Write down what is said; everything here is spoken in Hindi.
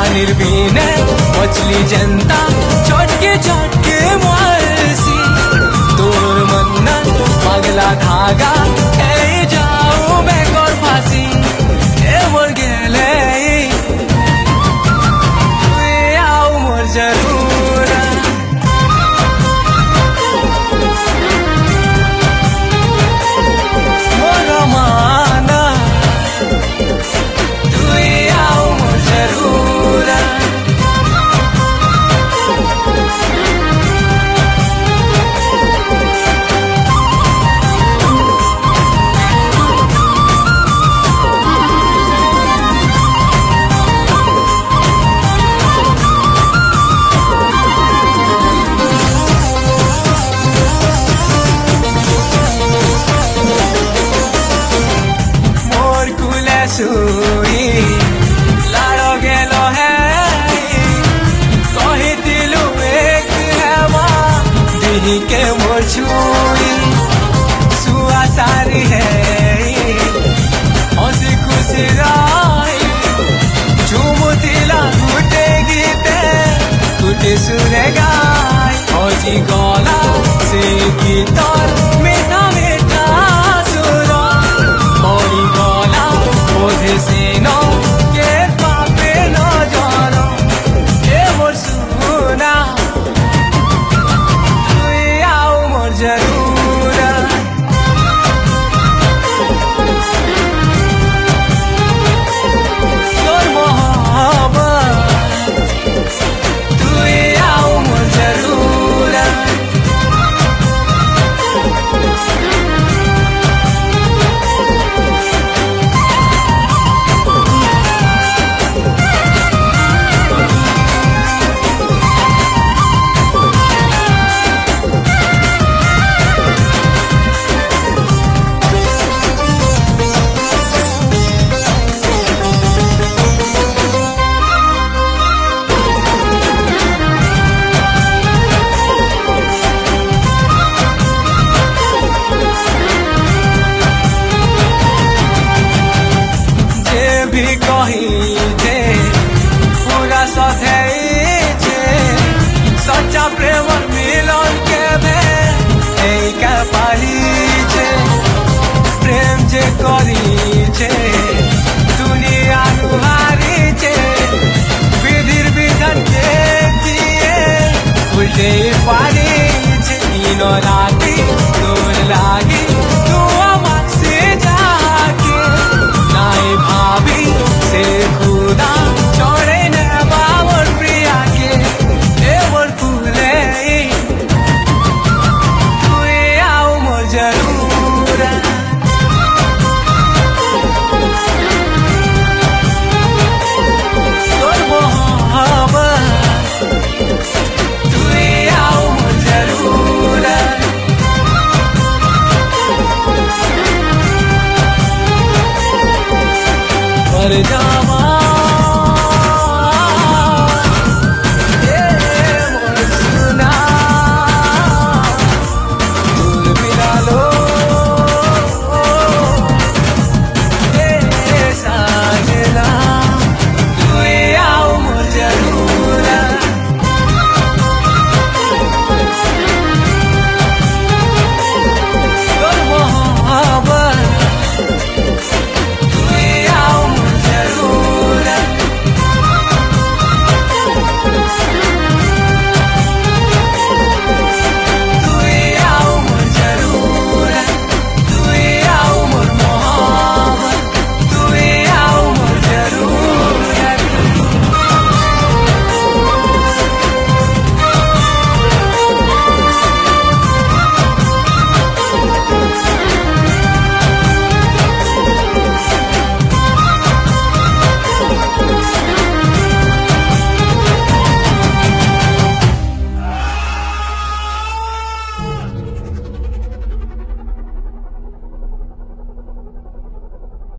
पानीर पीने मछली जनता चटके चटके मारसी तोर मन्ना पगला धागा ए जाऊ मैं कर फांसी ए मोर गेले आओ मोर जरूर मोर माना तू आओ मोर जरूर सुई लाड़ो गेलो है कही दिलु एक हेवा दिही के मोर छुई सुआ सारी है हंसी खुशी रही झुमुतिला गुटे गीते गुटे सुरे गाय हजी गला से गीतर मीठा मीठा सुर बड़ी गला बोधे सीनो के पापे न जानो ए मोर सुना तू आओ मोर जरूर तोर मोहब्बत तू आओ मोर जरूर कही जे पूरा सधे सच्चा प्रेम मिलन के भे पाही प्रेम जे करी दुनिया नुहारी विधिर विधन के दिए उल्टे पारी इन राती तोर लागी तू से जाके नाई भाभी से खुदा छोड़े न बाबर प्रिया के ए मोर फूले तू आओ मोर जरूर तोर मोहब्बत तू आओ मोर जरूर मर जा